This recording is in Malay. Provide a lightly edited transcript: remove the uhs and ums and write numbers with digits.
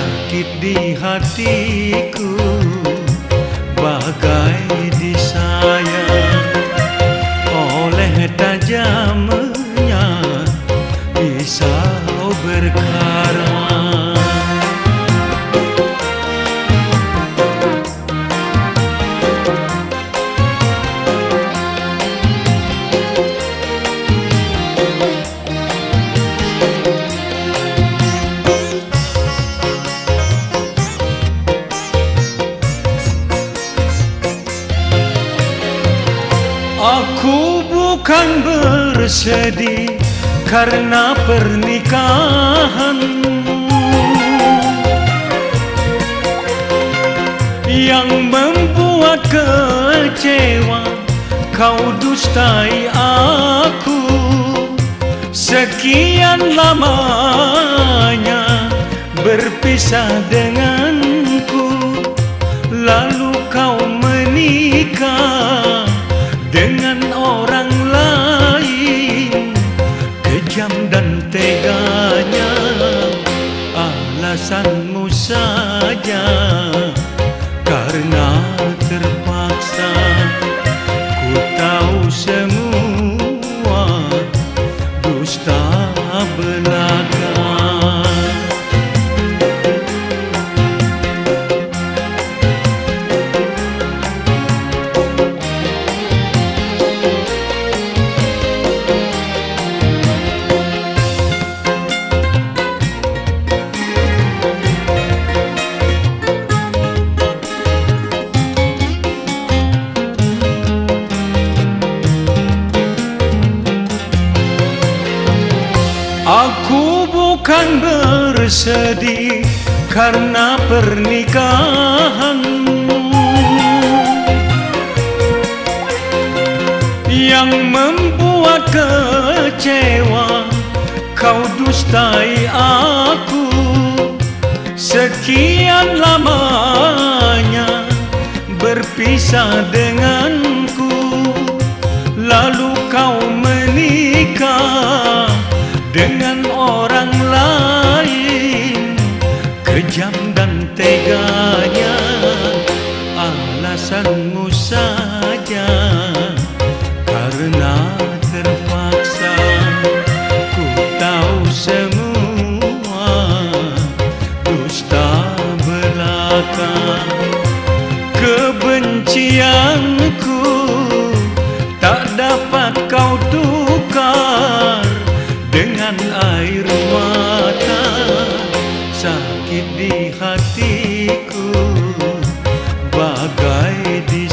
sakit di hatiku bagai disayang oleh tajamnya pisau berkarang. Aku bukan bersedih karena pernikahanmu yang membuat kecewa. Kau dustai aku sekian lamanya berpisah denganku, lalu kau menikah dengan orang lain. Kejam dan teganya alasanmu saja, karena terpaksa. Ku tahu semua dusta belaka. Aku bukan bersedih karena pernikahanmu yang membuat kecewa. Kau dustai aku sekian lamanya berpisah denganku, lalu kau menikah dengan orang lain. Kejam dan teganya alasanmu saja, karena terpaksa. Ku tahu semua dusta belaka. Kebencianku tak dapat kau tukar dengan air mata. Sakit di hatiku bagai di